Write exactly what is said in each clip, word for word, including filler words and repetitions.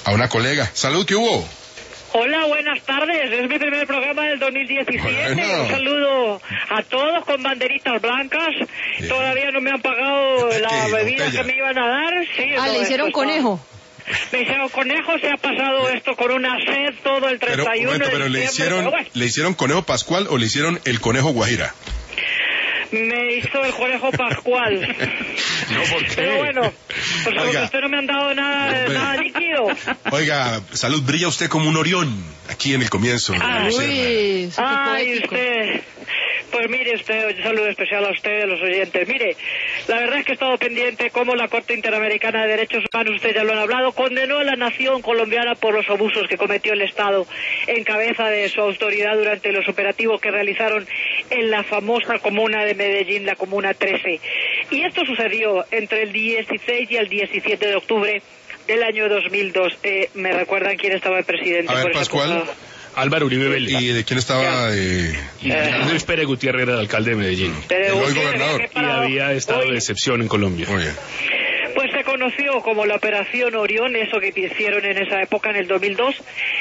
a una colega. Salud, ¿qué hubo? Hola, buenas tardes. Es mi primer programa del dos mil diecisiete. Bueno. Un saludo a todos con banderitas blancas. Bien. Todavía no me han pagado la bebida botella. que me iban a dar. Sí, ah, le hicieron conejo. Está... Me hicieron conejo, se ha pasado esto con una sed todo el treinta y uno pero, de pero le hicieron, pero bueno. ¿le hicieron conejo pascual o le hicieron el conejo guajira? Me hizo el conejo pascual. No, ¿por qué? Pero bueno, pues porque usted no me han dado nada, no, nada líquido. Oiga, salud, brilla usted como un Orión aquí en el comienzo. Ay, uy, ay usted. Pues mire usted, un saludo especial a usted, a los oyentes. Mire, la verdad es que he estado pendiente cómo la Corte Interamericana de Derechos Humanos, ustedes ya lo han hablado, condenó a la nación colombiana por los abusos que cometió el Estado en cabeza de su autoridad durante los operativos que realizaron en la famosa comuna de Medellín, la Comuna trece. Y esto sucedió entre el dieciséis y el diecisiete de octubre del año dos mil dos. Eh, ¿Me recuerdan quién estaba el presidente? A ver, por Pascual. Álvaro Uribe Vélez. ¿Y de quién estaba? Eh... Luis Pérez Gutiérrez era el alcalde de Medellín. El hoy gobernador. Y había estado hoy... de excepción en Colombia. Muy bien. Pues se conoció como la Operación Orión, eso que hicieron en esa época, en el dos mil dos.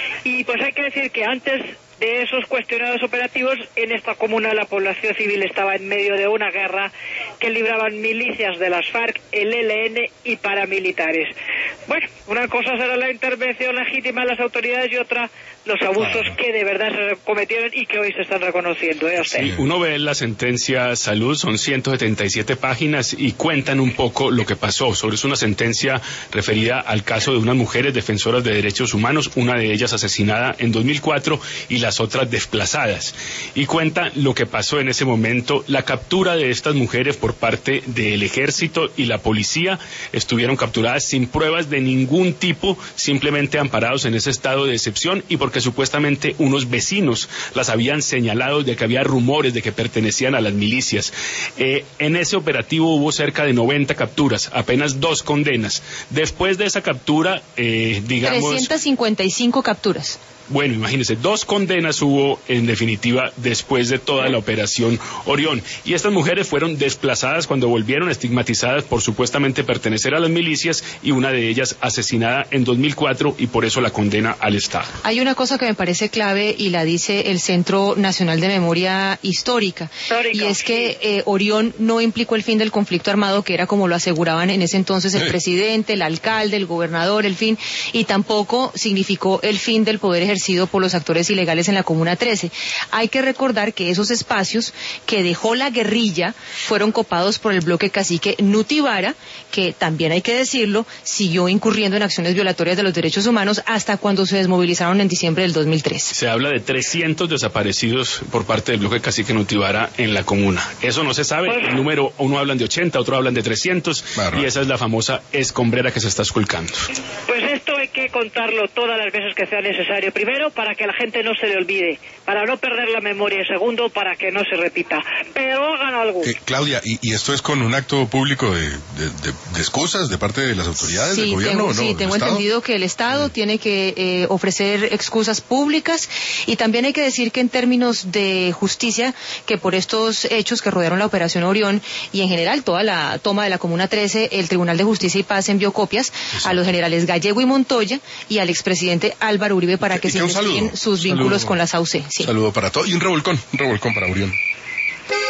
Y pues hay que decir que antes de esos cuestionados operativos, en esta comuna la población civil estaba en medio de una guerra que libraban milicias de las FARC, el E L N y paramilitares. Bueno, una cosa será la intervención legítima de las autoridades y otra los abusos claro. que de verdad se cometieron y que hoy se están reconociendo. ¿eh? Sí, uno ve la sentencia Salud, son ciento setenta y siete páginas y cuentan un poco lo que pasó. Sobre es una sentencia referida al caso de unas mujeres defensoras de derechos humanos, una de ellas asesinada en dos mil cuatro y las otras desplazadas. Y cuenta lo que pasó en ese momento, la captura de estas mujeres por parte del ejército y la policía. Estuvieron capturadas sin pruebas de ningún tipo, simplemente amparados en ese estado de excepción y porque supuestamente unos vecinos las habían señalado de que había rumores de que pertenecían a las milicias. Eh, en ese operativo hubo cerca de noventa capturas, apenas dos condenas. Después de esa captura, eh, digamos... trescientas cincuenta y cinco capturas. Bueno, imagínense, dos condenas hubo en definitiva después de toda la operación Orión. Y estas mujeres fueron desplazadas cuando volvieron, estigmatizadas por supuestamente pertenecer a las milicias y una de ellas asesinada en dos mil cuatro y por eso la condena al Estado. Hay una cosa que me parece clave y la dice el Centro Nacional de Memoria Histórica, Histórica y es que eh, Orión no implicó el fin del conflicto armado, que era como lo aseguraban en ese entonces el presidente, el alcalde, el gobernador, el fin, y tampoco significó el fin del poder ejercido por los actores ilegales en la Comuna trece. Hay que recordar que esos espacios que dejó la guerrilla fueron copados por el bloque cacique Nutibara, que también hay que decirlo, siguió incurriendo en acciones violatorias de los derechos humanos hasta cuando se desmovilizaron en diciembre del dos mil trece. Se habla de trescientos desaparecidos por parte del bloque cacique Nutibara en la comuna. Eso no se sabe, el número, uno hablan de ochenta, otro hablan de trescientos, claro. Y esa es la famosa escombrera que se está esculcando. Pues esto hay que contarlo todas las veces que sea necesario. Primero, para que la gente no se le olvide, para no perder la memoria. Segundo, para que no se repita. Pero hagan algo. Eh, Claudia, ¿y, ¿y esto es con un acto público de, de, de, de excusas de parte de las autoridades sí, del gobierno? Tengo, ¿o no? Sí, tengo Estado? entendido que el Estado sí. tiene que eh, ofrecer excusas públicas y también hay que decir que en términos de justicia, que por estos hechos que rodearon la Operación Orión y en general toda la toma de la Comuna trece, el Tribunal de Justicia y Paz envió copias Exacto. a los generales Gallego y Montoya y al expresidente Álvaro Uribe para que se investiguen sus vínculos saludo. con la S A U C. Sí. Un saludo para todos y un revolcón, un revolcón para Orión.